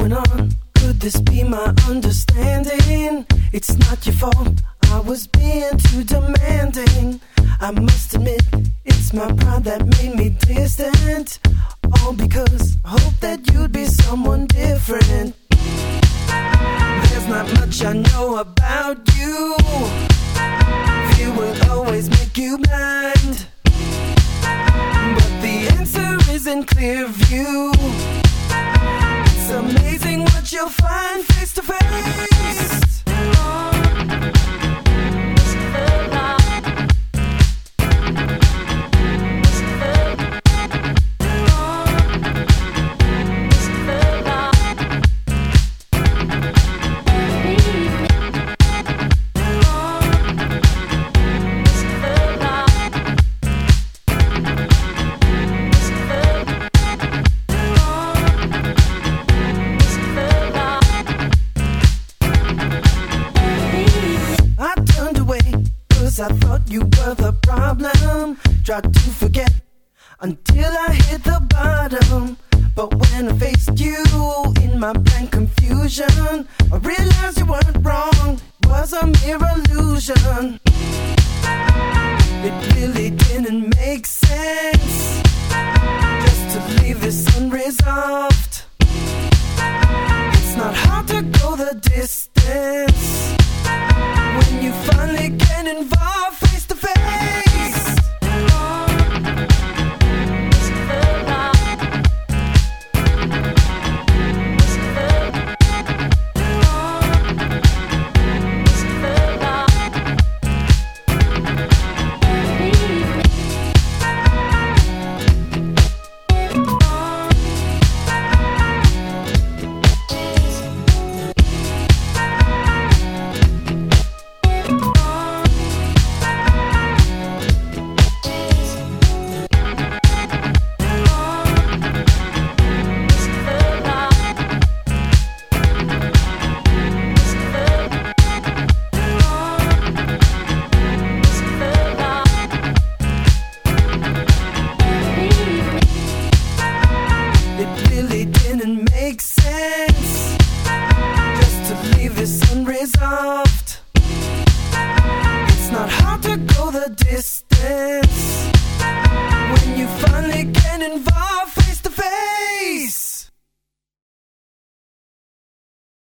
going on? Could this be my understanding? It's not your fault, I was being too demanding. I must admit, it's my pride that made me distant. All because I hope that you'd be someone different. There's not much I know about you. Fear will always make you blind, but the answer is in clear view. It's amazing what you'll find face to face. I thought you were the problem. Tried to forget until I hit the bottom. But when I faced you in my blank confusion, I realized you weren't wrong, it was a mere illusion. It really didn't make sense just to leave this unresolved. It's not hard to go the distance when you finally get involved face to face. Unresolved. It's not hard to go the distance